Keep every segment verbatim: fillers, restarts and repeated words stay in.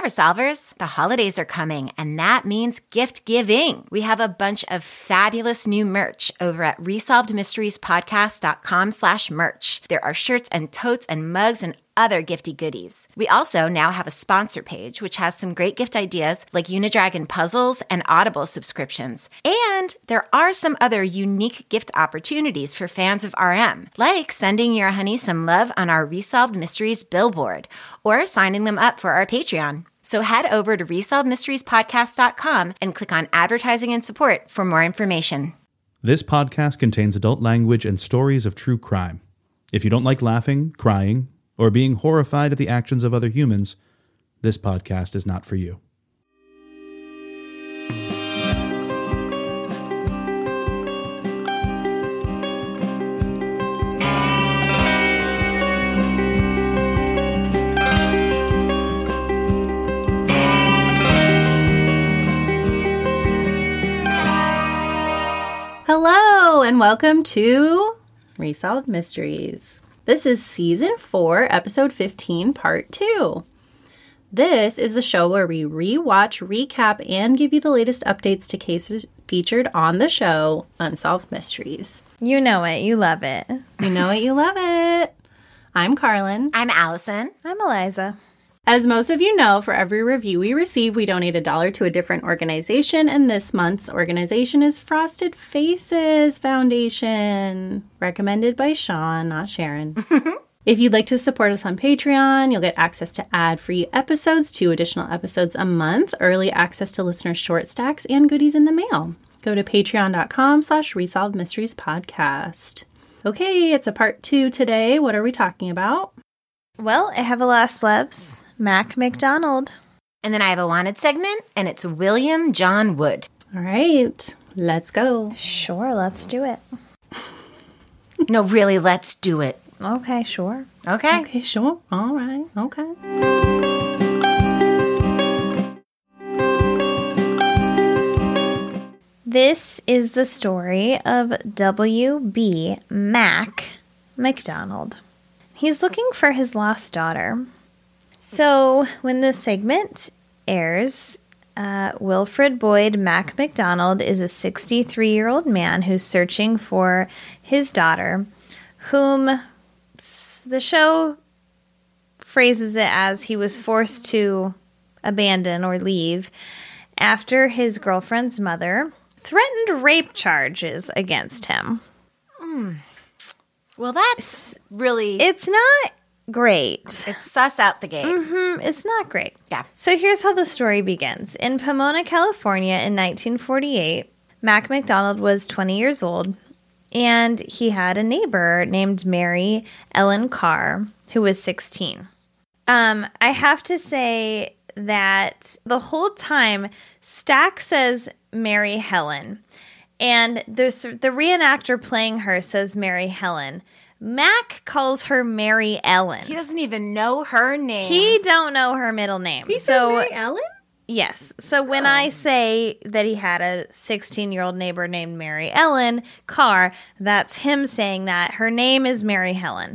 Survivor Solvers, the holidays are coming, and that means gift giving. We have a bunch of fabulous new merch over at resolved mysteries podcast dot com slash merch. There are shirts and totes and mugs and other gifty goodies. We also now have a sponsor page, which has some great gift ideas like Unidragon puzzles and Audible subscriptions. And there are some other unique gift opportunities for fans of R M, like sending your honey some love on our Resolved Mysteries billboard or signing them up for our Patreon. So head over to resolved mysteries podcast dot com and click on advertising and support for more information. This podcast contains adult language and stories of true crime. If you don't like laughing, crying, or being horrified at the actions of other humans, this podcast is not for you. Hello, and welcome to Resolved Mysteries. This is Season four, Episode fifteen, Part two. This is the show where we rewatch, recap, and give you the latest updates to cases featured on the show, Unsolved Mysteries. You know it. You love it. You know it. You love it. I'm Carlin. I'm Allison. I'm Eliza. As most of you know, for every review we receive, we donate a dollar to a different organization, and this month's organization is Frosted Faces Foundation, recommended by Sean, not Sharon. If you'd like to support us on Patreon, you'll get access to ad-free episodes, two additional episodes a month, early access to listener short stacks, and goodies in the mail. Go to patreon dot com slash resolved mysteries podcast. Okay, it's a part two today. What are we talking about? Well, I have a lot of celebs. Mac McDonald. And then I have a wanted segment, and it's William John Wood. All right, let's go. Sure, let's do it. No, really, let's do it. Okay, sure. Okay. Okay, sure. All right. Okay. This is the story of W B Mac McDonald. He's looking for his lost daughter. So when this segment airs, uh, Wilfred Boyd Mac McDonald is a sixty-three-year-old man who's searching for his daughter, whom the show phrases it as he was forced to abandon or leave after his girlfriend's mother threatened rape charges against him. Mm. Well, that's really... It's not great. It's sus out the gate. Mm-hmm. It's not great. Yeah. So here's how the story begins. In Pomona, California in nineteen forty-eight, Mac McDonald was twenty years old, and he had a neighbor named Mary Ellen Carr, who was sixteen. Um, I have to say that the whole time, Stack says Mary Helen, and there's the reenactor playing her says Mary Helen. Mac calls her Mary Ellen. He doesn't even know her name. He don't know her middle name. He so, says Mary Ellen? Yes. So when Oh. I say that he had a sixteen-year-old neighbor named Mary Ellen Carr, that's him saying that. Her name is Mary Helen.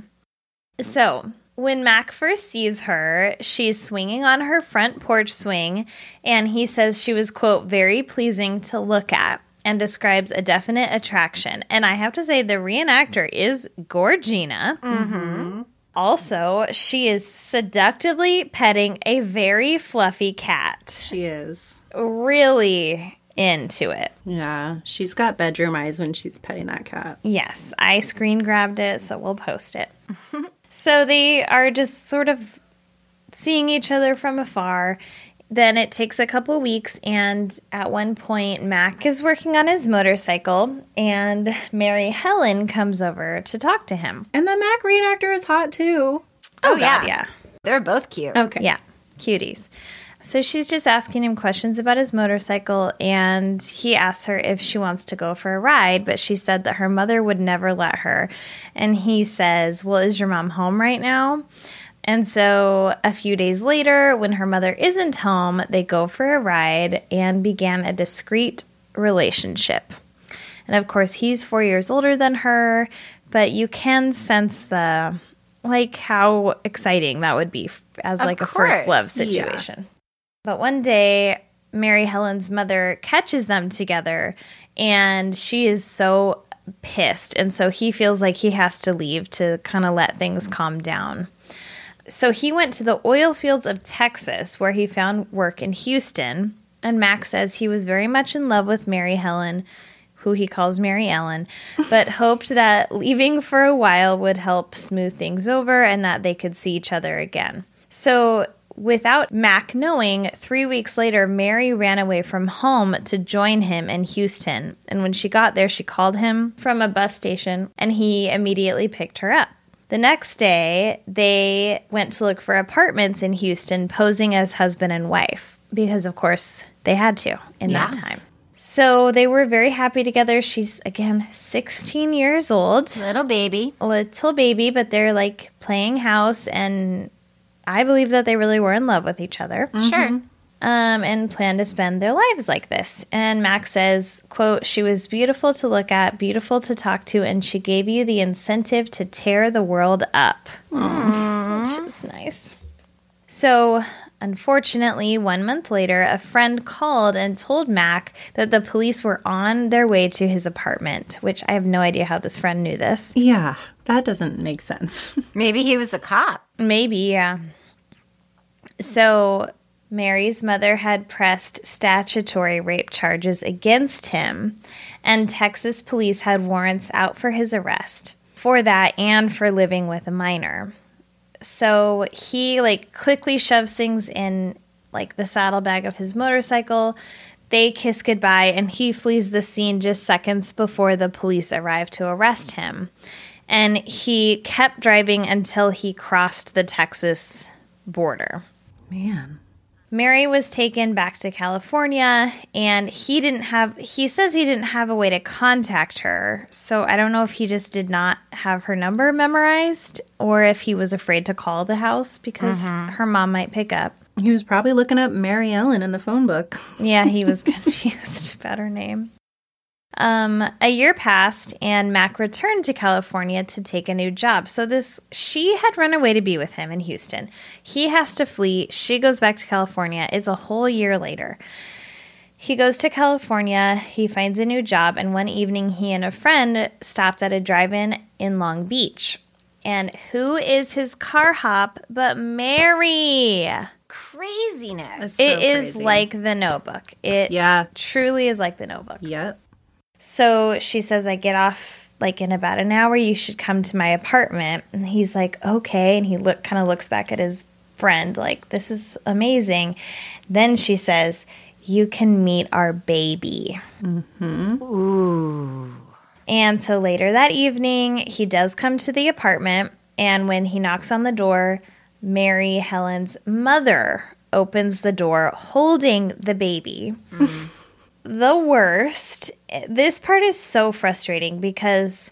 So when Mac first sees her, she's swinging on her front porch swing, and he says she was, quote, very pleasing to look at, and describes a definite attraction. And I have to say, the reenactor is Gorgina. Mm-hmm. Also, she is seductively petting a very fluffy cat. She is. Really into it. Yeah, she's got bedroom eyes when she's petting that cat. Yes, I screen grabbed it, so we'll post it. So they are just sort of seeing each other from afar. Then it takes a couple weeks, and at one point, Mac is working on his motorcycle, and Mary Helen comes over to talk to him. And the Mac reenactor is hot, too. Oh, God, yeah. yeah. They're both cute. Okay. Yeah, cuties. So she's just asking him questions about his motorcycle, and he asks her if she wants to go for a ride, but she said that her mother would never let her. And he says, well, is your mom home right now? And so a few days later, when her mother isn't home, they go for a ride and began a discreet relationship. And of course, he's four years older than her, but you can sense the, like, how exciting that would be as, Of like, a course, first love yeah. situation. But one day, Mary Helen's mother catches them together, and she is so pissed. And so he feels like he has to leave to kind of let things calm down. So he went to the oil fields of Texas, where he found work in Houston. And Mac says he was very much in love with Mary Helen, who he calls Mary Ellen, but hoped that leaving for a while would help smooth things over and that they could see each other again. So without Mac knowing, three weeks later, Mary ran away from home to join him in Houston. And when she got there, she called him from a bus station, and he immediately picked her up. The next day, they went to look for apartments in Houston, posing as husband and wife, because, of course, they had to in Yes. that time. So they were very happy together. She's, again, sixteen years old. Little baby. A little baby, but they're, like, playing house, and I believe that they really were in love with each other. Sure. Um, and plan to spend their lives like this. And Max says, quote, "She was beautiful to look at, beautiful to talk to, and she gave you the incentive to tear the world up." Which is nice. So, unfortunately, one month later, a friend called and told Mac that the police were on their way to his apartment, which I have no idea how this friend knew this. Yeah, that doesn't make sense. Maybe he was a cop. Maybe, yeah. So Mary's mother had pressed statutory rape charges against him, and Texas police had warrants out for his arrest for that and for living with a minor. So he, like, quickly shoves things in, like, the saddlebag of his motorcycle. They kiss goodbye, and he flees the scene just seconds before the police arrive to arrest him. And he kept driving until he crossed the Texas border. Man. Mary was taken back to California, and he didn't have, he says he didn't have a way to contact her. So I don't know if he just did not have her number memorized or if he was afraid to call the house because her mom might pick up. He was probably looking up Mary Ellen in the phone book. Yeah, he was confused about her name. Um, a year passed, and Mac returned to California to take a new job. So this, she had run away to be with him in Houston. He has to flee. She goes back to California. It's a whole year later. He goes to California. He finds a new job, and one evening he and a friend stopped at a drive-in in Long Beach. And who is his car hop but Mary? Craziness. So It is crazy. like The Notebook. It Yeah. truly is like The Notebook. Yep. So she says, "I get off like in about an hour. You should come to my apartment." And he's like, "Okay." And he look kind of looks back at his friend like, "This is amazing." Then she says, "You can meet our baby." Mm-hmm. Ooh. And so later that evening, he does come to the apartment. And when he knocks on the door, Mary Helen's mother opens the door holding the baby. Mm. The worst, this part is so frustrating because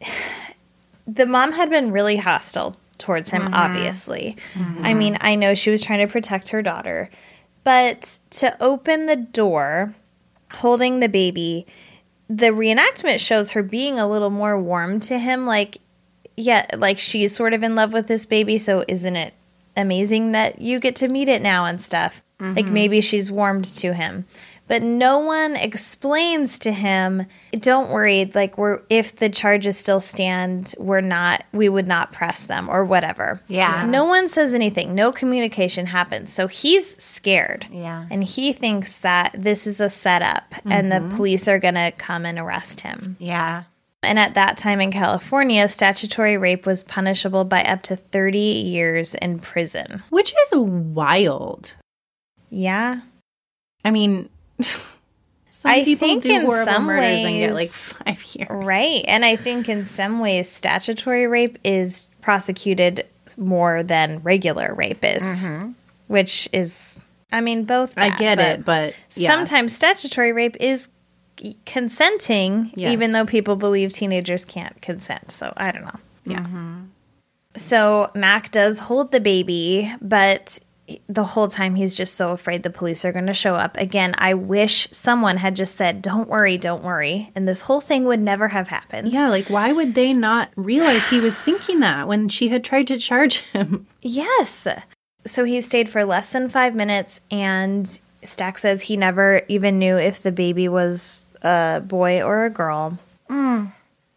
the mom had been really hostile towards him, mm-hmm. obviously. Mm-hmm. I mean, I know she was trying to protect her daughter, but to open the door holding the baby, the reenactment shows her being a little more warm to him. Like, yeah, like she's sort of in love with this baby, so isn't it amazing that you get to meet it now and stuff? Mm-hmm. Like maybe she's warmed to him. But no one explains to him, don't worry, like we're if the charges still stand, we're not, we would not press them or whatever. Yeah. No one says anything. No communication happens. So he's scared. Yeah. And he thinks that this is a setup mm-hmm. and the police are going to come and arrest him. Yeah. And at that time in California, statutory rape was punishable by up to thirty years in prison. Which is wild. Yeah. I mean... Some I people think do in horrible some murders ways, and get like five years. Right. And I think in some ways statutory rape is prosecuted more than regular rape is, mm-hmm. which is, I mean, both bad, I get but it, but yeah. sometimes statutory rape is consenting, yes. even though people believe teenagers can't consent. So I don't know. Yeah. Mm-hmm. So Mac does hold the baby, but the whole time he's just so afraid the police are going to show up. Again, I wish someone had just said, don't worry, don't worry. And this whole thing would never have happened. Yeah, like why would they not realize he was thinking that when she had tried to charge him? Yes. So he stayed for less than five minutes, and Stack says he never even knew if the baby was a boy or a girl. Mm.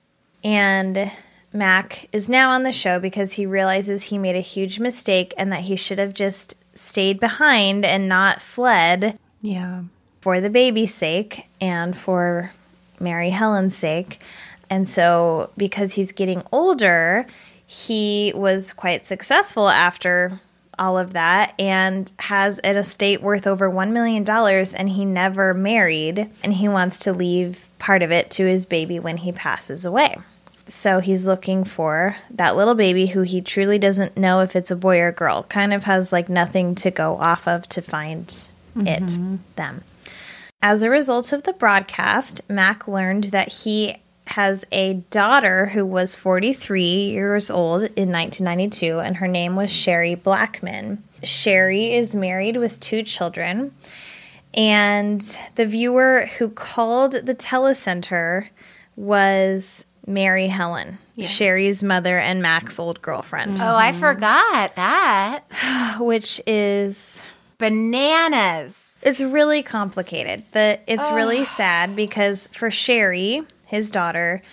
And Mac is now on the show because he realizes he made a huge mistake and that he should have just stayed behind and not fled. Yeah. For the baby's sake and for Mary Helen's sake. And so because he's getting older, he was quite successful after all of that and has an estate worth over one million dollars, and he never married, and he wants to leave part of it to his baby when he passes away. So he's looking for that little baby who he truly doesn't know if it's a boy or a girl, kind of has like nothing to go off of to find mm-hmm. it, them. As a result of the broadcast, Mac learned that he has a daughter who was forty-three years old in nineteen ninety-two, and her name was Sherry Blackman. Sherry is married with two children, and the viewer who called the telecenter was Mary Helen, yeah. Sherry's mother and Mac's old girlfriend. Oh, I forgot that. Which is bananas. It's really complicated. The It's oh. really sad because for Sherry, his daughter,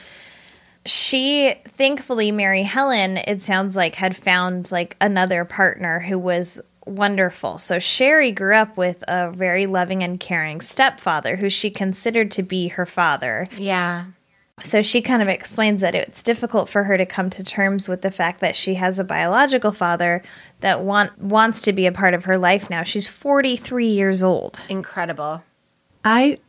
she, thankfully, Mary Helen, it sounds like, had found like another partner who was wonderful. So Sherry grew up with a very loving and caring stepfather who she considered to be her father. Yeah. So she kind of explains that it's difficult for her to come to terms with the fact that she has a biological father that want, wants to be a part of her life now. She's forty-three years old. Incredible. I,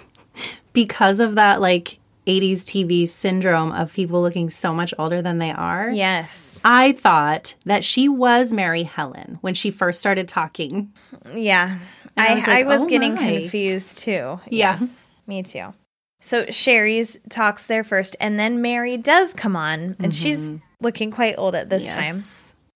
because of that, like, eighties T V syndrome of people looking so much older than they are. Yes. I thought that she was Mary Helen when she first started talking. Yeah. And I, I was, like, I was oh getting my. confused too. Yeah. yeah. Me too. So Sherry's talks there first, and then Mary does come on, and mm-hmm. she's looking quite old at this yes. time.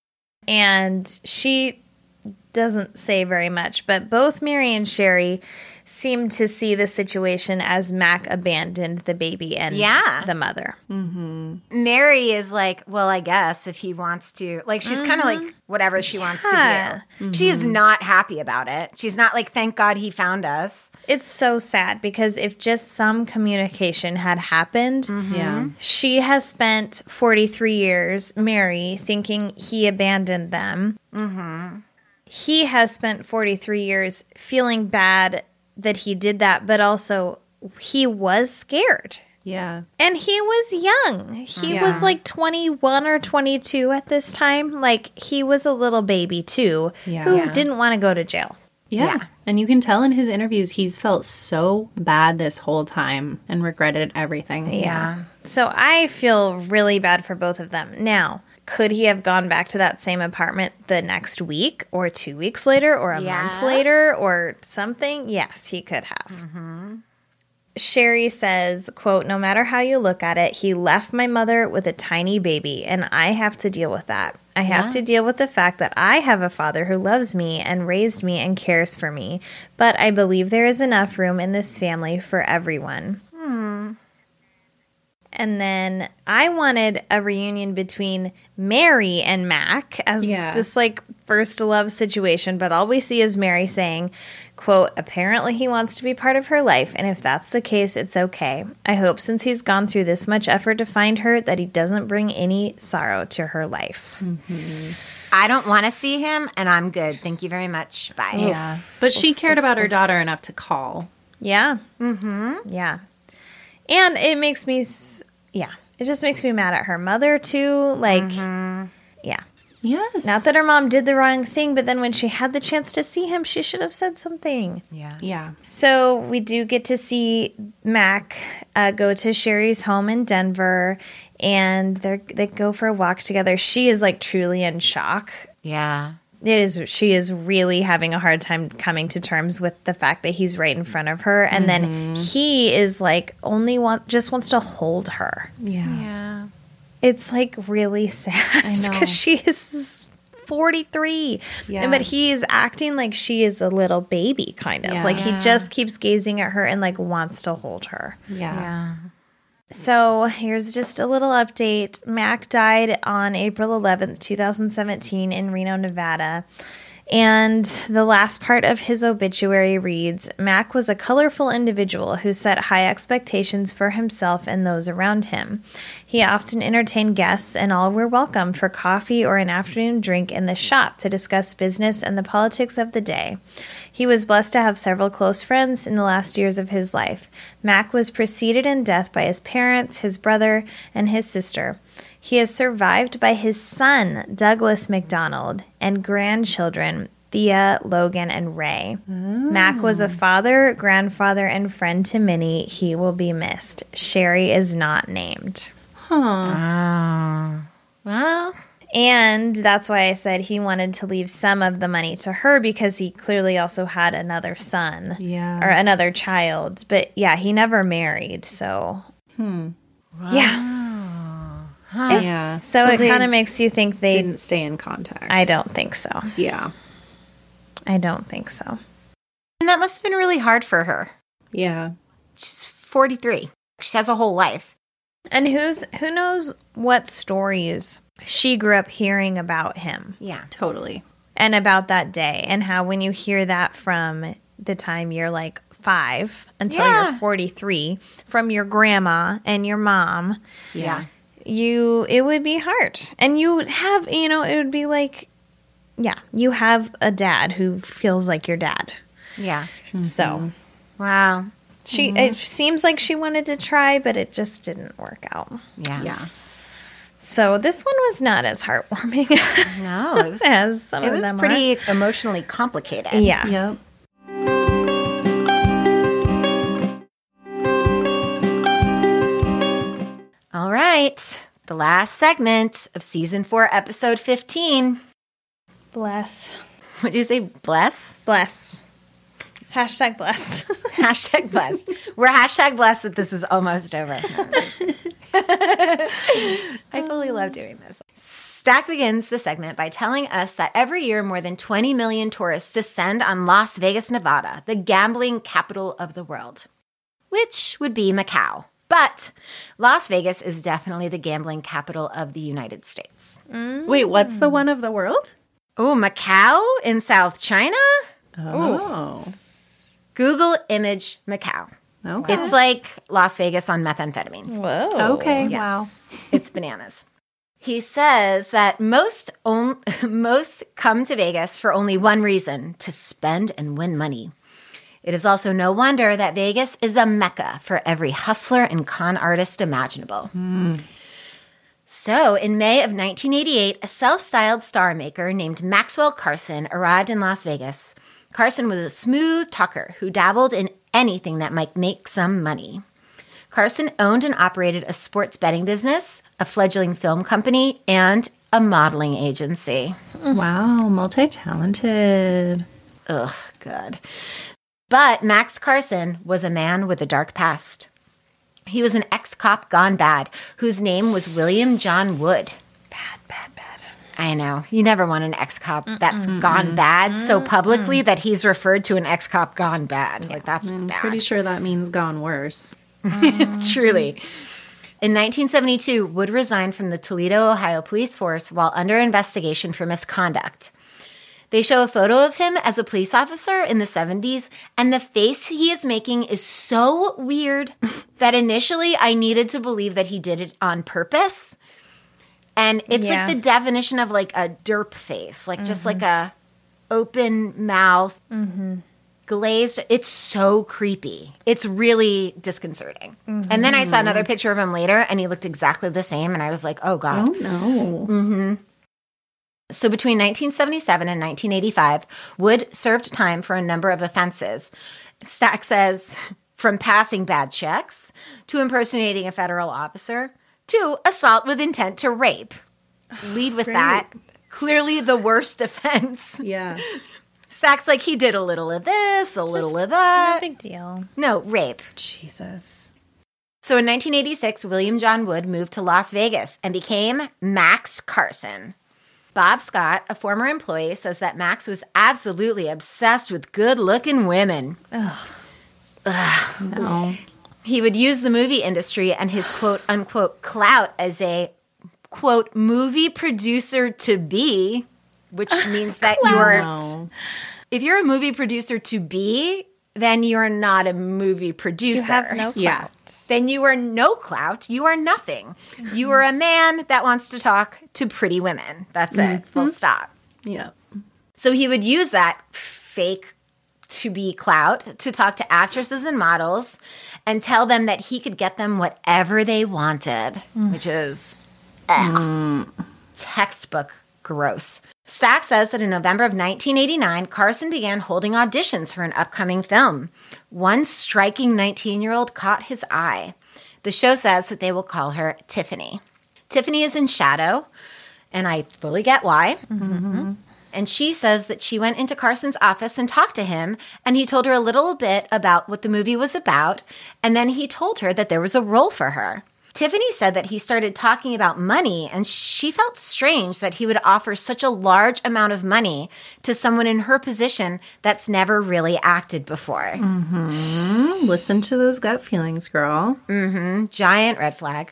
And she doesn't say very much, but both Mary and Sherry seem to see the situation as Mac abandoned the baby and yeah. the mother. Mm-hmm. Mary is like, well, I guess if he wants to. Like, she's mm-hmm. kind of like whatever she wants yeah. to do. Mm-hmm. She is not happy about it. She's not like, thank God he found us. It's so sad because if just some communication had happened, mm-hmm. yeah. she has spent forty-three years, Mary, thinking he abandoned them. Mm-hmm. He has spent forty-three years feeling bad that he did that, but also he was scared. Yeah. And he was young. He yeah. was like twenty-one or twenty-two at this time. Like, he was a little baby too, yeah. who Yeah. didn't want to go to jail. Yeah. Yeah. And you can tell in his interviews he's felt so bad this whole time and regretted everything. Yeah. So I feel really bad for both of them. Now, could he have gone back to that same apartment the next week or two weeks later or a Yes. month later or something? Yes, he could have. Mm-hmm. Sherry says, quote, no matter how you look at it, he left my mother with a tiny baby, and I have to deal with that. I have Yeah. to deal with the fact that I have a father who loves me and raised me and cares for me, but I believe there is enough room in this family for everyone. Hmm. And then I wanted a reunion between Mary and Mac as Yeah. this like first love situation, but all we see is Mary saying, quote, apparently he wants to be part of her life, and if that's the case, it's okay. I hope since he's gone through this much effort to find her that he doesn't bring any sorrow to her life. Mm-hmm. I don't want to see him, and I'm good. Thank you very much. Bye. Yeah. But she cared about her daughter enough to call. Yeah. Mm-hmm. Yeah. And it makes me, s- yeah, it just makes me mad at her mother too. Like, Mm-hmm. yeah. Yes. Not that her mom did the wrong thing, but then when she had the chance to see him, she should have said something. Yeah. Yeah. So we do get to see Mac uh, go to Sherry's home in Denver, and they they go for a walk together. She is like truly in shock. Yeah. It is. She is really having a hard time coming to terms with the fact that he's right in front of her, and Mm-hmm. then he is like only want just wants to hold her. Yeah. Yeah. It's like really sad I know. because she is forty-three. Yeah. And, but he is acting like she is a little baby, kind of. Yeah. Like he Yeah. just keeps gazing at her and like wants to hold her. Yeah. Yeah. So here's just a little update. Mac died on April eleventh, twenty seventeen in Reno, Nevada. And the last part of his obituary reads, Mac was a colorful individual who set high expectations for himself and those around him. He often entertained guests, and all were welcome for coffee or an afternoon drink in the shop to discuss business and the politics of the day. He was blessed to have several close friends in the last years of his life. Mac was preceded in death by his parents, his brother, and his sister. He is survived by his son, Douglas MacDonald, and grandchildren, Thea, Logan, and Ray. Oh. Mac was a father, grandfather, and friend to many. He will be missed. Sherry is not named. Huh. Oh. Well... And that's why I said he wanted to leave some of the money to her, because he clearly also had another son. Yeah. Or another child. But yeah, he never married, so... Hmm. Wow. Yeah. Huh. Yeah. So, so it kind of makes you think they... didn't stay in contact. I don't think so. Yeah. I don't think so. And that must have been really hard for her. Yeah. She's forty-three. She has a whole life. And who's who knows what stories she grew up hearing about him. Yeah. Totally. And about that day. And how when you hear that from the time you're like five until Yeah. you're forty-three, from your grandma and your mom, Yeah. you it would be hard. And you would have, you know, it would be like, yeah, you have a dad who feels like your dad. Yeah. Mm-hmm. So, Wow. she it seems like she wanted to try, but it just didn't work out. Yeah. Yeah. So this one was not as heartwarming No, it was, as some it of was them pretty emotionally complicated. are. Yeah. Yep. All right. The last segment of season four, episode fifteen. Bless. Would you say bless? Bless. Hashtag blessed. Hashtag blessed. We're hashtag blessed that this is almost over. I fully love doing this. Stack begins the segment by telling us that every year more than twenty million tourists descend on Las Vegas, Nevada, the gambling capital of the world, which would be Macau. But Las Vegas is definitely the gambling capital of the United States. Mm. Wait, what's the one of the world? Oh, Macau in South China? Oh. Google image Macau. Okay. It's like Las Vegas on methamphetamine. Whoa. Okay. Yes. Wow. It's bananas. He says that most on, most come to Vegas for only one reason, to spend and win money. It is also no wonder that Vegas is a mecca for every hustler and con artist imaginable. Mm. So, in May of nineteen eighty-eight, a self-styled star maker named Maxwell Carson arrived in Las Vegas. Carson was a smooth talker who dabbled in anything that might make some money. Carson owned and operated a sports betting business, a fledgling film company, and a modeling agency. Wow, multi-talented. Ugh, good. But Max Carson was a man with a dark past. He was an ex-cop gone bad, whose name was William John Wood. Bad, bad, bad. I know. You never want an ex-cop that's gone bad so publicly that he's referred to an ex-cop gone bad. Yeah. Like, that's I'm bad. pretty sure that means gone worse. Truly. In nineteen seventy-two, Wood resigned from the Toledo, Ohio police force while under investigation for misconduct. They show a photo of him as a police officer in the seventies, and the face he is making is so weird that initially I needed to believe that he did it on purpose. And it's Yeah. like the definition of like a derp face, like mm-hmm. just like a open mouth, mm-hmm. glazed. It's so creepy. It's really disconcerting. Mm-hmm. And then I saw another picture of him later, and he looked exactly the same, and I was like, oh, God. Oh, no. Mm-hmm. So between nineteen seventy-seven and nineteen eighty-five, Wood served time for a number of offenses. Stack says, from passing bad checks to impersonating a federal officer to assault with intent to rape. Lead with that. Clearly the worst offense. Yeah. Stack's like, he did a little of this, a Just little of that. No big deal. No, rape. Jesus. So in nineteen eighty-six, William John Wood moved to Las Vegas and became Max Carson. Bob Scott, a former employee, says that Max was absolutely obsessed with good-looking women. Ugh. Ugh. No. He would use the movie industry and his quote-unquote clout as a, quote, movie producer to be, which means that you're, No. if you're a movie producer to be, then you're not a movie producer. You have no clout. Yeah. Then you are no clout. You are nothing. You are a man that wants to talk to pretty women. That's it. Full stop. Yeah. So he would use that fake to be clout to talk to actresses and models and tell them that he could get them whatever they wanted, which is ugh, textbook gross. Stack says that in November of nineteen eighty-nine, Carson began holding auditions for an upcoming film. One striking nineteen-year-old caught his eye. The show says that they will call her Tiffany. Tiffany is in shadow, and I fully get why. Mm-hmm. And she says that she went into Carson's office and talked to him, and he told her a little bit about what the movie was about, and then he told her that there was a role for her. Tiffany said that he started talking about money, and she felt strange that he would offer such a large amount of money to someone in her position that's never really acted before. Mm-hmm. Listen to those gut feelings, girl. Mm-hmm. Giant red flag.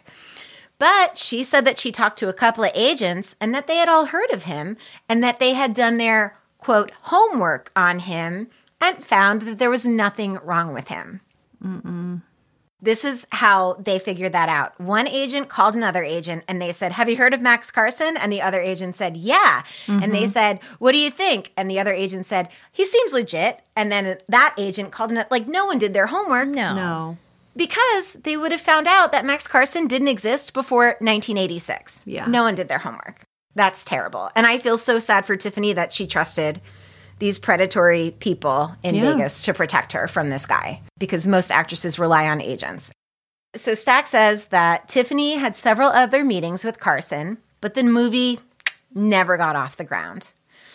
But she said that she talked to a couple of agents and that they had all heard of him and that they had done their, quote, homework on him and found that there was nothing wrong with him. Mm-mm. This is how they figured that out. One agent called another agent and they said, have you heard of Max Carson? And the other agent said, yeah. Mm-hmm. And they said, what do you think? And the other agent said, he seems legit. And then that agent called another, like no one did their homework. No. No. Because they would have found out that Max Carson didn't exist before nineteen eighty-six. Yeah. No one did their homework. That's terrible. And I feel so sad for Tiffany that she trusted these predatory people in Yeah. Vegas to protect her from this guy, because most actresses rely on agents. So Stack says that Tiffany had several other meetings with Carson, but the movie never got off the ground.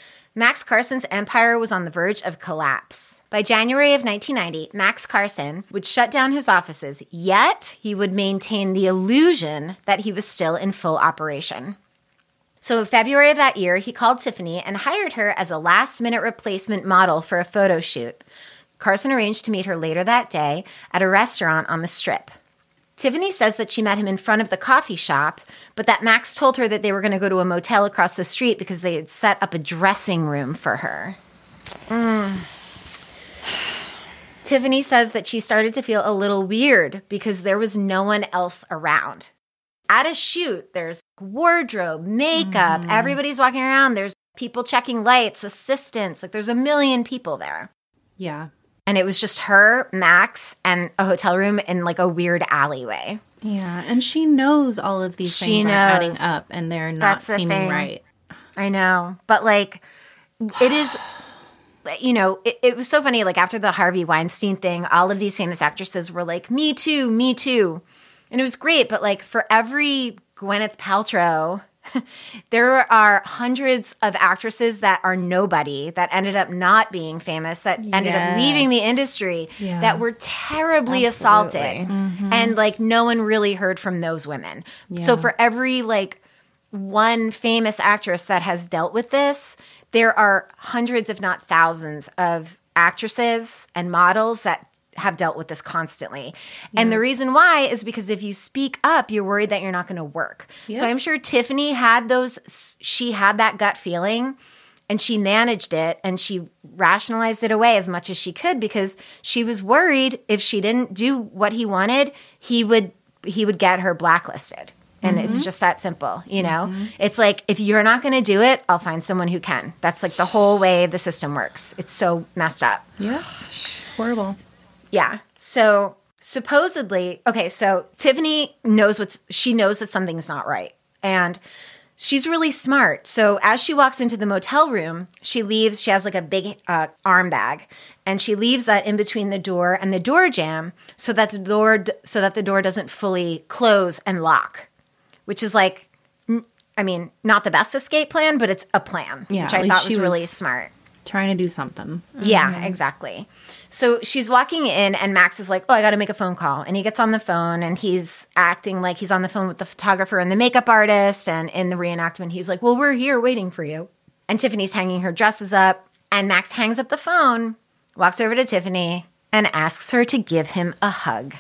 Max Carson's empire was on the verge of collapse. By January of nineteen ninety, Max Carson would shut down his offices, yet he would maintain the illusion that he was still in full operation. So in February of that year, he called Tiffany and hired her as a last-minute replacement model for a photo shoot. Carson arranged to meet her later that day at a restaurant on the Strip. Tiffany says that she met him in front of the coffee shop, but that Max told her that they were going to go to a motel across the street because they had set up a dressing room for her. Mm. Tiffany says that she started to feel a little weird because there was no one else around. At a shoot, there's wardrobe, makeup, mm-hmm. everybody's walking around. There's people checking lights, assistants. Like there's a million people there. Yeah. And it was just her, Max, and a hotel room in like a weird alleyway. Yeah. And she knows all of these She things knows. are adding up and they're not That's the seeming thing. right. I know. But like, it is, you know, it, it was so funny. Like after the Harvey Weinstein thing, all of these famous actresses were like, me too, me too. And it was great. But like for every Gwyneth Paltrow, there are hundreds of actresses that are nobody, that ended up not being famous, that ended up leaving the industry, Yeah. that were terribly Absolutely. assaulted. Mm-hmm. And like no one really heard from those women. So Yeah. for every like one famous actress that has dealt with this, there are hundreds, if not thousands, of actresses and models that have dealt with this constantly. And the reason why is because if you speak up, you're worried that you're not going to work. So I'm sure Tiffany had those, she had that gut feeling and she managed it and she rationalized it away as much as she could because she was worried if she didn't do what he wanted, he would, he would get her blacklisted. And mm-hmm. it's just that simple, you know? Mm-hmm. It's like, if you're not going to do it, I'll find someone who can. That's like the whole way the system works. It's so messed up. Yeah. It's horrible. Yeah. So supposedly, okay, so Tiffany knows what's, she knows that something's not right. And she's really smart. So as she walks into the motel room, she leaves, she has like a big uh, arm bag, and she leaves that in between the door and the door jamb so that the door, so that the door doesn't fully close and lock, which is like, I mean, not the best escape plan, but it's a plan, Yeah, which at I least thought she was really was- smart. Trying to do something. Yeah, exactly. So she's walking in and Max is like, oh, I got to make a phone call. And he gets on the phone and he's acting like he's on the phone with the photographer and the makeup artist. And in the reenactment, he's like, well, we're here waiting for you. And Tiffany's hanging her dresses up. And Max hangs up the phone, walks over to Tiffany and asks her to give him a hug,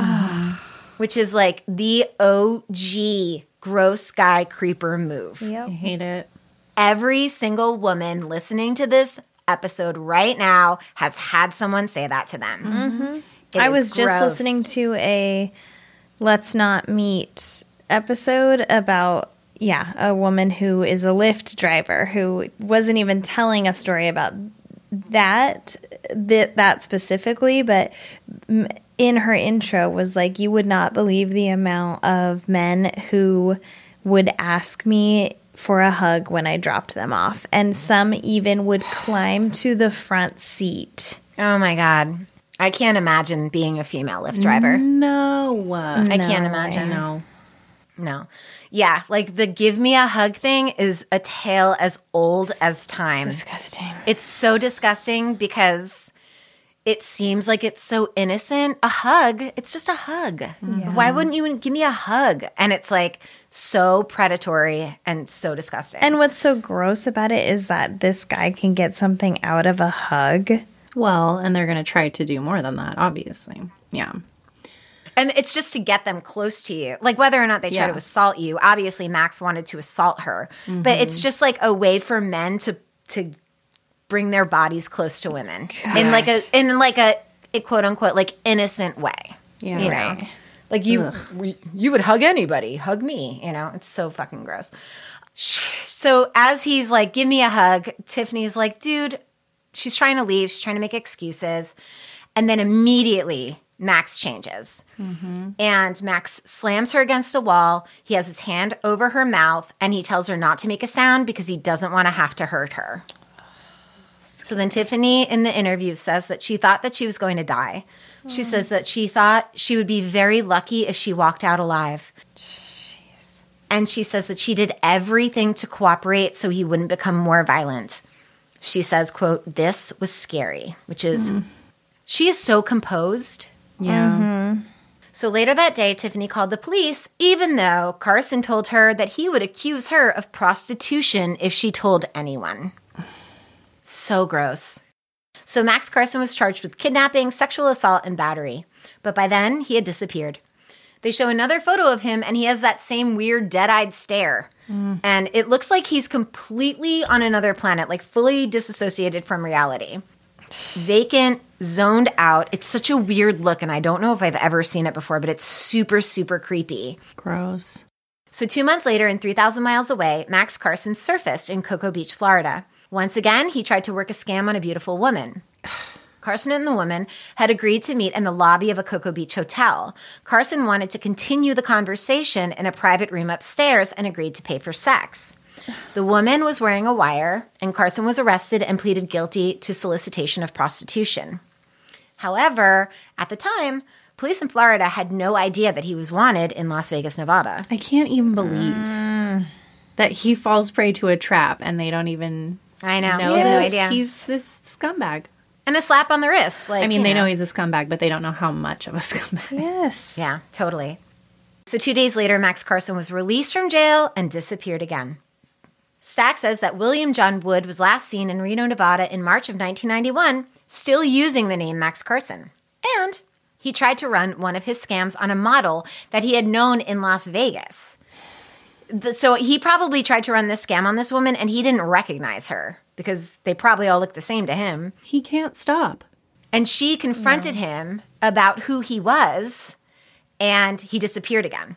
which is like the O G gross guy creeper move. I Yep. hate it. Every single woman listening to this episode right now has had someone say that to them. Mm-hmm. It I is was just gross. listening to a Let's Not Meet episode about, yeah, a woman who is a Lyft driver who wasn't even telling a story about that, that, that specifically, but in her intro was like, you would not believe the amount of men who would ask me for a hug when I dropped them off. And some even would climb to the front seat. Oh my God. I can't imagine being a female Lyft driver. No. I can't imagine. No. No. Yeah, like the give me a hug thing is a tale as old as time. Disgusting. It's so disgusting because it seems like it's so innocent. A hug, it's just a hug. Yeah. Why wouldn't you give me a hug? And it's like so predatory and so disgusting. And what's so gross about it is that this guy can get something out of a hug. Well, and they're going to try to do more than that, obviously. Yeah. And it's just to get them close to you. Like whether or not they try Yeah. to assault you. Obviously, Max wanted to assault her. Mm-hmm. But it's just like a way for men to to bring their bodies close to women. God. In like a in like a, a quote unquote like innocent way. Yeah. You Right. know? Like you we, you would hug anybody. Hug me. You know? It's so fucking gross. So as he's like, give me a hug, Tiffany's like, dude, she's trying to leave. She's trying to make excuses. And then immediately Max changes. Mm-hmm. And Max slams her against a wall. He has his hand over her mouth and he tells her not to make a sound because he doesn't want to have to hurt her. So then Tiffany in the interview says that she thought that she was going to die. Mm. She says that she thought she would be very lucky if she walked out alive. Jeez. And she says that she did everything to cooperate so he wouldn't become more violent. She says, quote, this was scary, which is, mm. she is so composed. Yeah. Mm-hmm. So later that day, Tiffany called the police, even though Carson told her that he would accuse her of prostitution if she told anyone. So gross. So Max Carson was charged with kidnapping, sexual assault, and battery. But by then, he had disappeared. They show another photo of him, and he has that same weird dead-eyed stare. Mm. And it looks like he's completely on another planet, like fully disassociated from reality. Vacant, zoned out. It's such a weird look, and I don't know if I've ever seen it before, but it's super, super creepy. Gross. So two months later, and three thousand miles away, Max Carson surfaced in Cocoa Beach, Florida. Once again, he tried to work a scam on a beautiful woman. Carson and the woman had agreed to meet in the lobby of a Cocoa Beach hotel. Carson wanted to continue the conversation in a private room upstairs and agreed to pay for sex. The woman was wearing a wire, and Carson was arrested and pleaded guilty to solicitation of prostitution. However, at the time, police in Florida had no idea that he was wanted in Las Vegas, Nevada. I can't even believe mm. that he falls prey to a trap and they don't even I know. know Yes. that No idea. he's this scumbag. And a slap on the wrist. Like I mean, you they know. know he's a scumbag, but they don't know how much of a scumbag. Yes. Yeah, totally. So two days later, Max Carson was released from jail and disappeared again. Stack says that William John Wood was last seen in Reno, Nevada in March of nineteen ninety-one, still using the name Max Carson. And he tried to run one of his scams on a model that he had known in Las Vegas. The, so he probably tried to run this scam on this woman, and he didn't recognize her because they probably all look the same to him. He can't stop. And she confronted no. him about who he was, and he disappeared again.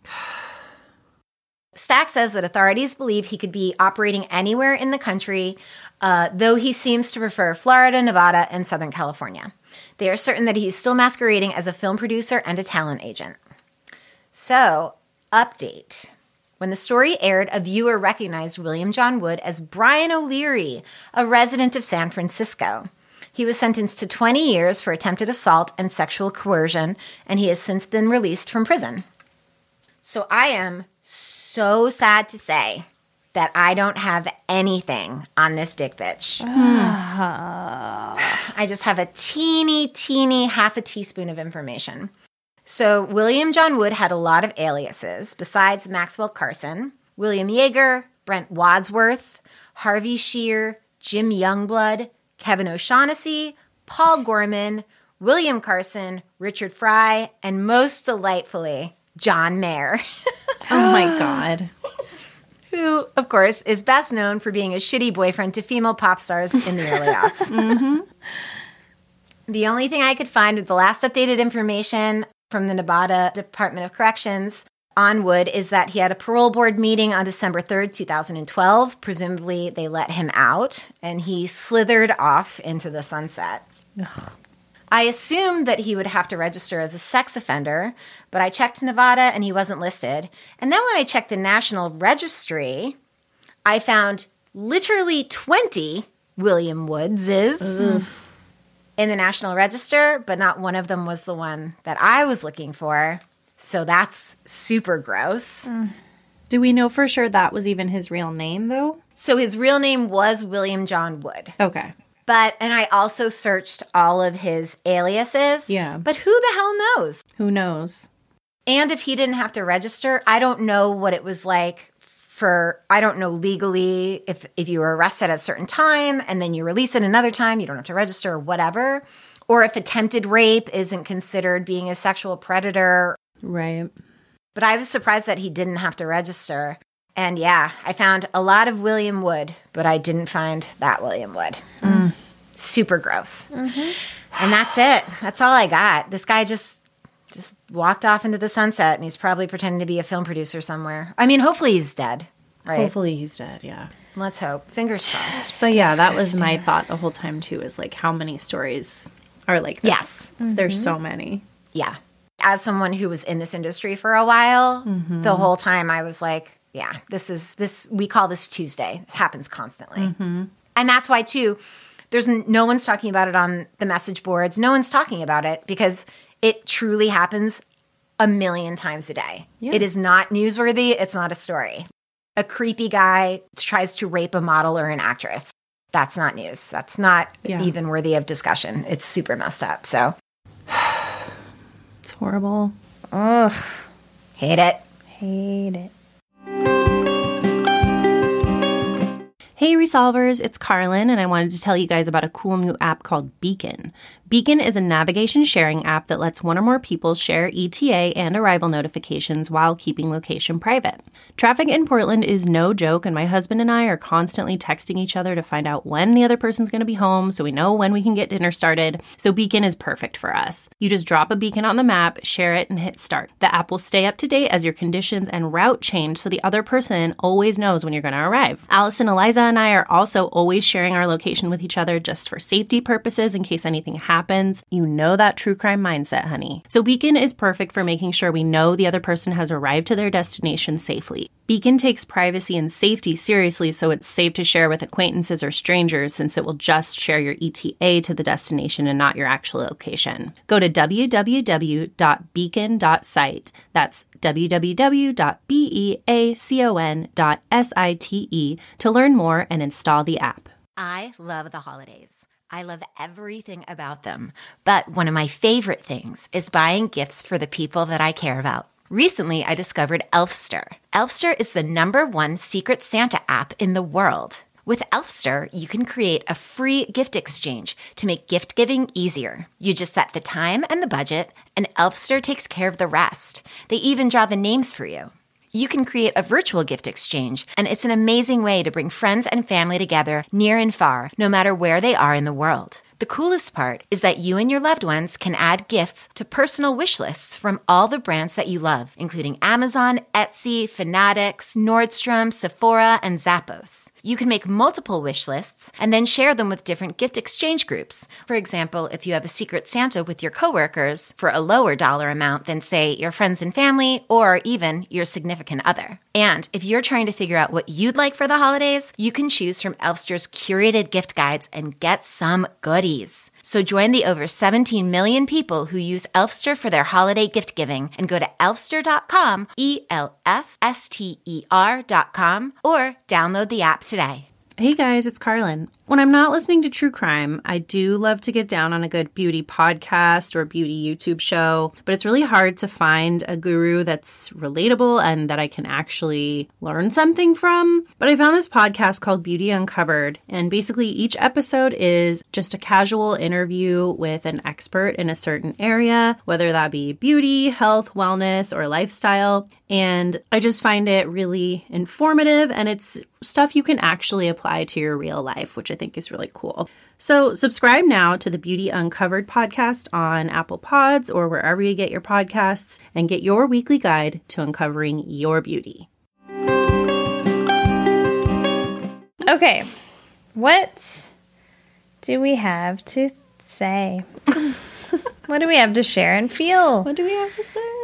Stack says that authorities believe he could be operating anywhere in the country, uh, though he seems to prefer Florida, Nevada, and Southern California. They are certain that he's still masquerading as a film producer and a talent agent. So, update. When the story aired, a viewer recognized William John Wood as Brian O'Leary, a resident of San Francisco. He was sentenced to twenty years for attempted assault and sexual coercion, and he has since been released from prison. So I am so sad to say that I don't have anything on this dick bitch. Uh. I just have a teeny, teeny half a teaspoon of information. So William John Wood had a lot of aliases besides Maxwell Carson, William Yeager, Brent Wadsworth, Harvey Shear, Jim Youngblood, Kevin O'Shaughnessy, Paul Gorman, William Carson, Richard Fry, and most delightfully, John Mayer. Oh my God. who, of course, is best known for being a shitty boyfriend to female pop stars in the early aughts. mm-hmm. The only thing I could find with the last updated information from the Nevada Department of Corrections on Wood is that he had a parole board meeting on December third, two thousand twelve. Presumably, they let him out, and he slithered off into the sunset. Ugh. I assumed that he would have to register as a sex offender, but I checked Nevada and he wasn't listed. And then when I checked the National Registry, I found literally twenty William Woodses Ugh. in the National Register, but not one of them was the one that I was looking for. So that's super gross. Mm. Do we know for sure that was even his real name, though? So his real name was William John Wood. Okay. But, and I also searched all of his aliases. Yeah. But who the hell knows? Who knows? And if he didn't have to register, I don't know what it was like for, I don't know legally if, if you were arrested at a certain time and then you release at another time, you don't have to register or whatever. Or if attempted rape isn't considered being a sexual predator. Right. But I was surprised that he didn't have to register. And yeah, I found a lot of William Wood, but I didn't find that William Wood. Mm. Super gross. Mm-hmm. And that's it. That's all I got. This guy just just walked off into the sunset, and he's probably pretending to be a film producer somewhere. I mean, hopefully he's dead, right? Hopefully he's dead, yeah. Let's hope. Fingers crossed. So yeah, that was my thought the whole time, too, is like how many stories are like this? Yes. Mm-hmm. There's so many. Yeah. As someone who was in this industry for a while, mm-hmm. the whole time I was like, yeah, this is, this, we call this Tuesday. This happens constantly. Mm-hmm. And that's why, too, there's n- no one's talking about it on the message boards. No one's talking about it because it truly happens a million times a day. Yeah. It is not newsworthy. It's not a story. A creepy guy tries to rape a model or an actress. That's not news. That's not yeah. even worthy of discussion. It's super messed up. So it's horrible. Ugh. Hate it. Hate it. Hey Resolvers, it's Carlin, and I wanted to tell you guys about a cool new app called Beacon. Beacon is a navigation sharing app that lets one or more people share E T A and arrival notifications while keeping location private. Traffic in Portland is no joke, and my husband and I are constantly texting each other to find out when the other person's going to be home so we know when we can get dinner started. So Beacon is perfect for us. You just drop a beacon on the map, share it, and hit start. The app will stay up to date as your conditions and route change so the other person always knows when you're going to arrive. Allison, Eliza, and I are also always sharing our location with each other just for safety purposes in case anything happens. happens. You know that true crime mindset, honey. So Beacon is perfect for making sure we know the other person has arrived to their destination safely. Beacon takes privacy and safety seriously, so it's safe to share with acquaintances or strangers since it will just share your E T A to the destination and not your actual location. Go to w w w dot beacon dot site. That's w w w dot beacon dot site to learn more and install the app. I love the holidays. I love everything about them. But one of my favorite things is buying gifts for the people that I care about. Recently, I discovered Elfster. Elfster is the number one Secret Santa app in the world. With Elfster, you can create a free gift exchange to make gift giving easier. You just set the time and the budget, and Elfster takes care of the rest. They even draw the names for you. You can create a virtual gift exchange, and it's an amazing way to bring friends and family together near and far, no matter where they are in the world. The coolest part is that you and your loved ones can add gifts to personal wish lists from all the brands that you love, including Amazon, Etsy, Fanatics, Nordstrom, Sephora, and Zappos. You can make multiple wish lists and then share them with different gift exchange groups. For example, if you have a Secret Santa with your coworkers for a lower dollar amount than, say, your friends and family or even your significant other. And if you're trying to figure out what you'd like for the holidays, you can choose from Elfster's curated gift guides and get some goodies. So join the over seventeen million people who use Elfster for their holiday gift giving and go to elfster dot com, E L F S T E R dot com, or download the app today. Hey guys, it's Carlin. When I'm not listening to true crime, I do love to get down on a good beauty podcast or beauty YouTube show, but it's really hard to find a guru that's relatable and that I can actually learn something from. But I found this podcast called Beauty Uncovered, and basically each episode is just a casual interview with an expert in a certain area, whether that be beauty, health, wellness, or lifestyle. And I just find it really informative, and it's stuff you can actually apply to your real life, which I think is really cool. So subscribe now to the Beauty Uncovered podcast on Apple Pods or wherever you get your podcasts, and get your weekly guide to uncovering your beauty. Okay, what do we have to say? What do we have to share and feel? What do we have to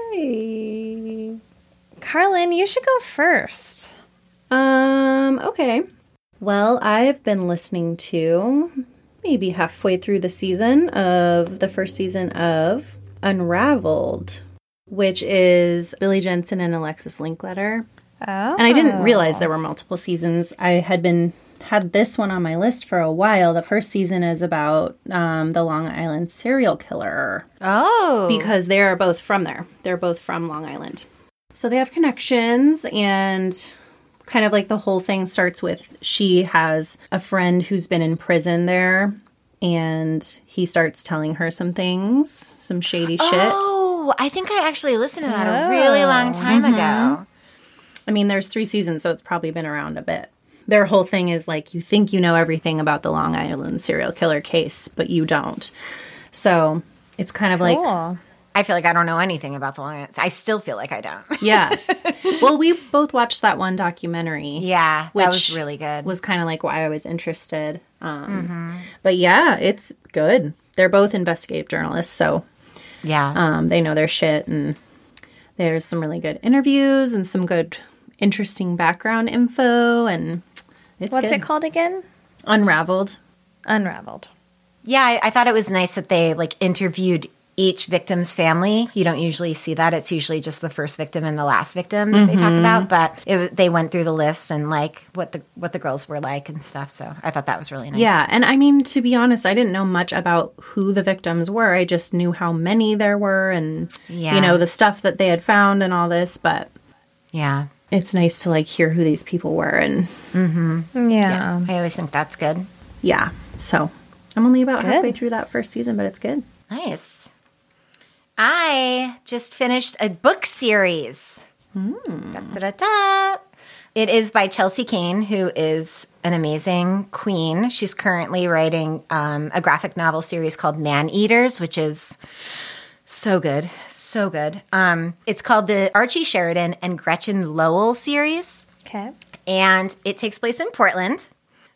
say? Carlin, you should go first. Um, okay. Well, I've been listening to maybe halfway through the season of the first season of Unraveled, which is Billy Jensen and Alexis Linkletter. Oh. And I didn't realize there were multiple seasons. I had been had this one on my list for a while. The first season is about um, the Long Island serial killer. Oh. Because they are both from there. They're both from Long Island. So they have connections, and kind of like the whole thing starts with she has a friend who's been in prison there, and he starts telling her some things, some shady shit. Oh, I think I actually listened to that a really long time Mm-hmm. ago. I mean, there's three seasons, so it's probably been around a bit. Their whole thing is like, you think you know everything about the Long Island serial killer case, but you don't. So it's kind of like... Cool. I feel like I don't know anything about the Long Island. I still feel like I don't. Yeah. Well, we both watched that one documentary. Yeah, which that was really good. Was kind of like why I was interested. Um, mm-hmm. But yeah, it's good. They're both investigative journalists, so yeah, um, they know their shit. And there's some really good interviews and some good, interesting background info. And it's What's good. it called again? Unraveled. Unraveled. Yeah, I, I thought it was nice that they like interviewed each victim's family. You don't usually see that. It's usually just the first victim and the last victim that mm-hmm. they talk about. But it, they went through the list and like what the what the girls were like and stuff. So I thought that was really nice. Yeah, and I mean, to be honest, I didn't know much about who the victims were. I just knew how many there were and yeah. you know, the stuff that they had found and all this. But yeah, it's nice to like hear who these people were. And mm-hmm. yeah. yeah, I always think that's good. Yeah, so I'm only about good. halfway through that first season, but it's good. Nice. I just finished a book series. Mm. Da, da, da, da. It is by Chelsea Kane, who is an amazing queen. She's currently writing um, a graphic novel series called Man Eaters, which is so good, so good. Um, it's called the Archie Sheridan and Gretchen Lowell series. Okay. And it takes place in Portland.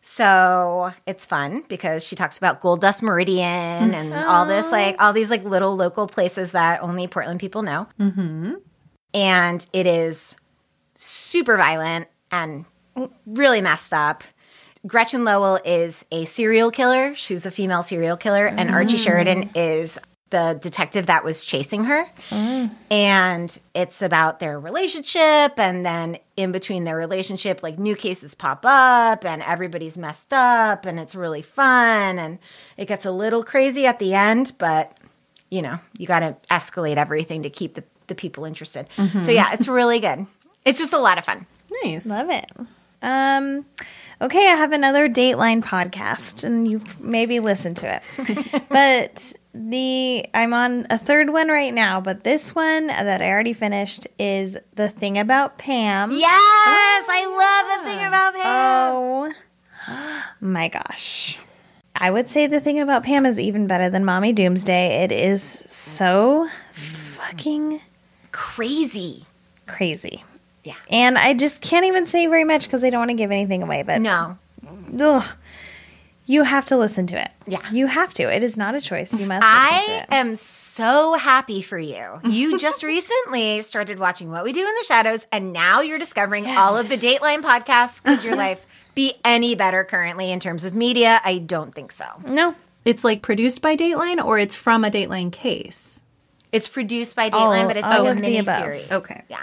So it's fun because she talks about Gold Dust Meridian and oh. all this, like all these like little local places that only Portland people know. Mm-hmm. And it is super violent and really messed up. Gretchen Lowell is a serial killer. She's a female serial killer. Mm. And Archie Sheridan is the detective that was chasing her. Mm. And it's about their relationship. And then in between their relationship, like new cases pop up and everybody's messed up and it's really fun. And it gets a little crazy at the end, but you know, you got to escalate everything to keep the, the people interested. Mm-hmm. So yeah, it's really good. It's just a lot of fun. Nice. Love it. Um, okay, I have another Dateline podcast, and you've maybe listened to it. But the I'm on a third one right now, but this one that I already finished is The Thing About Pam. Yes! Oh, I love The Thing About Pam. Oh, my gosh. I would say The Thing About Pam is even better than Mommy Doomsday. It is so fucking crazy. Crazy. Yeah. And I just can't even say very much because I don't want to give anything away. But no. Ugh, you have to listen to it. Yeah. You have to. It is not a choice. You must listen I to it. am so happy for you. You just recently started watching What We Do in the Shadows, and now you're discovering Yes. all of the Dateline podcasts. Could your life be any better currently in terms of media? I don't think so. No. It's like produced by Dateline, or it's from a Dateline case? It's produced by Dateline, All- but it's all like a of the mini above. series. Okay. Yeah.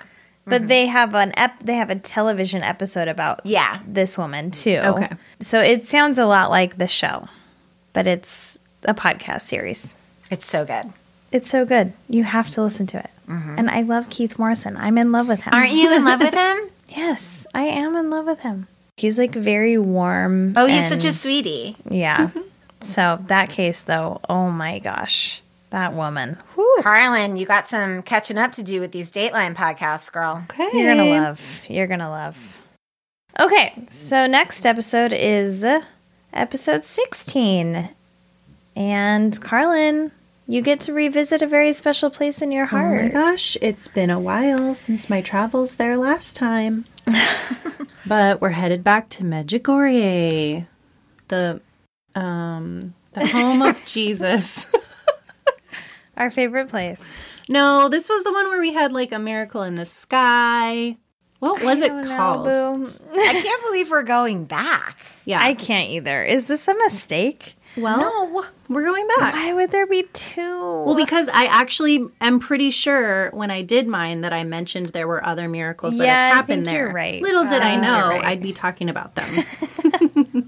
But Mm-hmm. they have an ep- they have a television episode about Yeah. this woman too. Okay. So it sounds a lot like the show, but it's a podcast series. It's so good. It's so good. You have to listen to it. And I love Keith Morrison. I'm in love with him. Aren't you in love with him? Yes, I am in love with him. He's like very warm. Oh, he's and- such a sweetie. yeah. So that case though, oh my gosh, that woman. Whew. Carlin, you got some catching up to do with these Dateline podcasts, girl. Okay. You're gonna love. You're gonna love. Okay, so next episode is uh, episode sixteen, and Carlin, you get to revisit a very special place in your Oh my heart. gosh, it's been a while since my travels there last time. But we're headed back to Medjugorje, the um the home of Jesus. Our favorite place. No, this was the one where we had like a miracle in the sky. What was I it don't know, called? Boo. I can't believe we're going back. Yeah. I can't either. Is this a mistake? well, No. we're going back. Why would there be two? Well, because I actually am pretty sure when I did mine that I mentioned there were other miracles that Yeah, I had happened think there. you're right. Little did I I think know you're right. I'd be talking about them.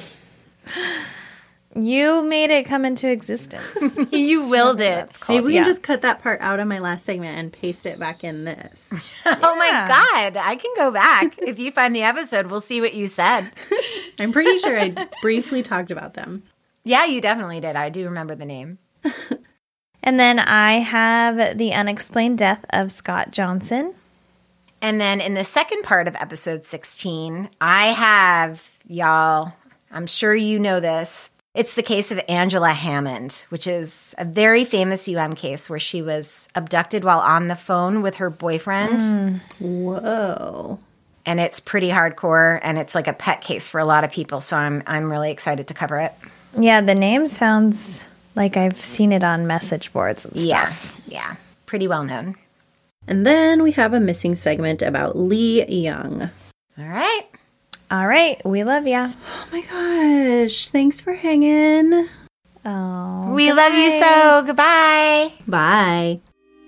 you made it come into existence. You willed it. That's called. Maybe we yeah. can just cut that part out of my last segment and paste it back in this. Oh my Yeah. God. I can go back. If you find the episode, we'll see what you said. I'm pretty sure I briefly talked about them. Yeah, you definitely did. I do remember the name. And then I have the unexplained death of Scott Johnson. And then in the second part of episode sixteen, I have, y'all, I'm sure you know this. It's the case of Angela Hammond, which is a very famous U M case where she was abducted while on the phone with her boyfriend. Whoa. And it's pretty hardcore, and it's like a pet case for a lot of people. So I'm I'm really excited to cover it. Yeah, the name sounds like I've seen it on message boards and Yeah, stuff. yeah, pretty well known. And then we have a missing segment about Lee Young. All right. All right, we love ya. Oh my gosh. Thanks for hanging. Oh, We love you so. Goodbye. Bye.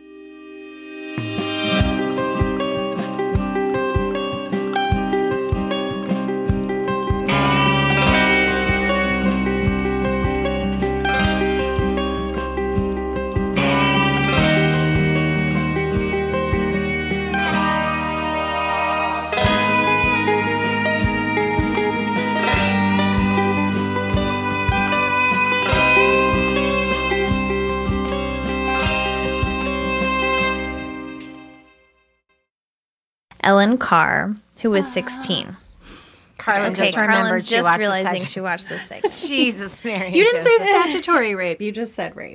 Ellen Carr, who was sixteen. Carlin Okay, just remembered Carlin's she just watched realizing the segment. she watched this segment. Jesus, Mary. You didn't say Joseph. statutory rape. You just said rape.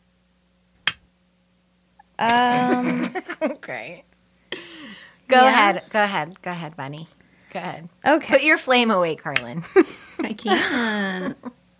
Um, Great. Go Yeah. ahead. Go ahead. Go ahead, Bunny. Go ahead. okay. Put your flame away, Carlin. I can't.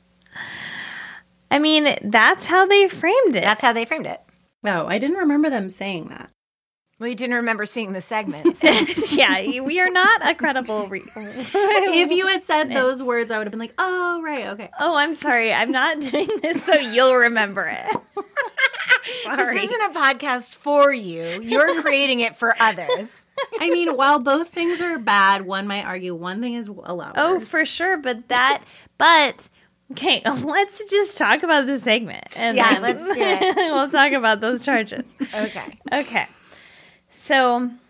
I mean, that's how they framed it. That's how they framed it. Oh, I didn't remember them saying that. Well, you didn't remember seeing the segment. so- yeah, we are not a credible. Re- If you had said those words, I would have been like, oh, right, okay. oh, I'm sorry. I'm not doing this so you'll remember it. Sorry. This isn't a podcast for you. You're creating it for others. I mean, while both things are bad, one might argue one thing is a lot Oh, worse. for sure. But that, but okay, let's just talk about the segment. And Yeah, then let's do it. we'll talk about those charges. Okay. Okay. So